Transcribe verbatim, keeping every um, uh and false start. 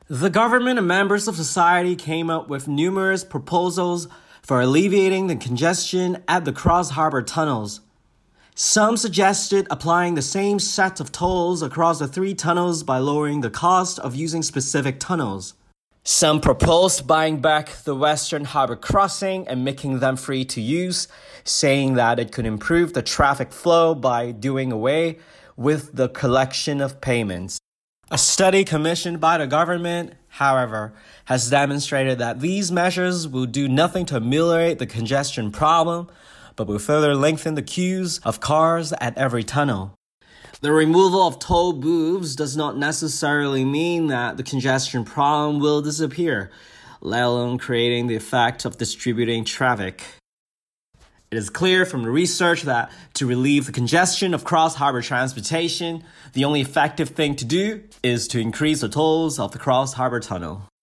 The government and members of society came up with numerous proposals for alleviating the congestion at the Cross Harbor tunnels. Some suggested applying the same set of tolls across the three tunnels by lowering the cost of using specific tunnels. Some proposed buying back the Western Harbor crossing and making them free to use, saying that it could improve the traffic flow by doing away with the collection of payments. A study commissioned by the government, however, has demonstrated that these measures will do nothing to ameliorate the congestion problem, but will further lengthen the queues of cars at every tunnel. The removal of toll booths does not necessarily mean that the congestion problem will disappear, let alone creating the effect of distributing traffic. It is clear from the research that to relieve the congestion of cross-harbor transportation, the only effective thing to do is to increase the tolls of the cross-harbor tunnel.